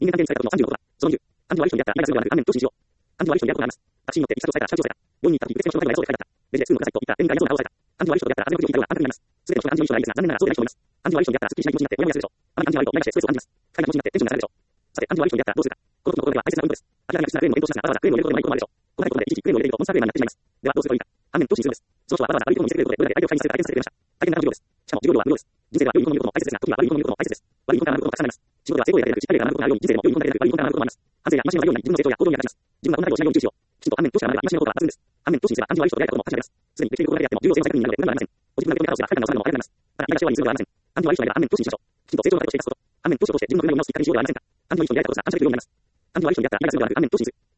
人間関係の再確の36は、その2、アンティ悪い人に出会った愛がするではなく、観念と信じよう。アンティ悪い人に出会うことがあります。タクシーに乗って自殺をされた、車中された。病院に行った時、別の人の中にはそうで書いてあった。レジで数のくださいと言ったら、店員が嫌そうな顔をされた。アンティ悪い人と出会ったら、初めの時を聞いたような暗黒になります。すべての人がアンティ悪い人がいいですが、残念ながらそうでない人もいます。アンティ悪い人に出会ったら、すっきりしない気持ちになって、モヤモヤするでしょう。あまりアンティ悪いと、毎日ストレスを感じます。不快な気持ちになって、テンションが下がるでしょう。さて、アンティ悪い人に出会ったらどうするか。この時の心では大切なポイントです。明らかに失なクレームを連投しながら、わざわざクレームを入れることでもないこともあるでしょう。細かいことまでいちいちクレームを入れていると、モンスタークレーマーになってしまいます。では、どうするといいか。反面と信じるのです。その人はわざわざ悪いことを見せてくれることで、裏で相手を不快にさせるから、愛見させてくれました。大変な重要です。しかも、授業料は無料です。人生では良いことも見ることも大切ですが、時は悪いことも見ることも大切です。悪いことから学ぶことがたくさんあります。仕事では成功例が出なく、失敗例が学ぶことがあるように、人生でも良いことだけでなく、悪いことから学ぶこともあります。反省や戒めのないように自分の成長や行動に役立ちます。自分がこんなことをしないように注意しよう。きちんと反面として学べば、戒めのことは抜群です。反面と信じれば、アンティ悪い人と出会えたことも確かです。すでにできていることだけであっても、重要性を再確認になるので、無駄がありません。ご自分が認め方をすれば、不快感を抑えるのも早くなります。ただ、何かしらはにするのではありません。アンティ悪い人がいれば、反面と信じましょう。きちんと成長の過程として生かすこと。反面と信を通して自分の国を直すきっかけにしようではありませんか。アンティ悪い人に出会えたことが、暗示を通りになります。アンティ悪い人に出会ったら、愛がするのではなく、反面と信ず。